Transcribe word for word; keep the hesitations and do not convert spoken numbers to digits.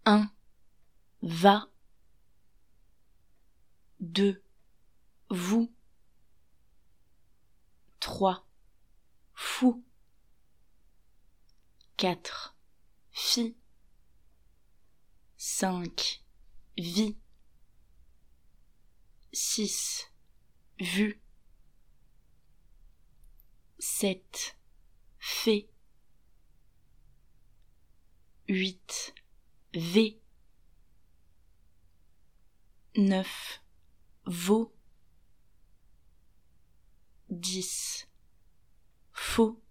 un, va, deux, vous, trois, fou, quatre, fi, cinq, vie, six, vu, sept, fait, huit, v, neuf, vaut, dix, faux,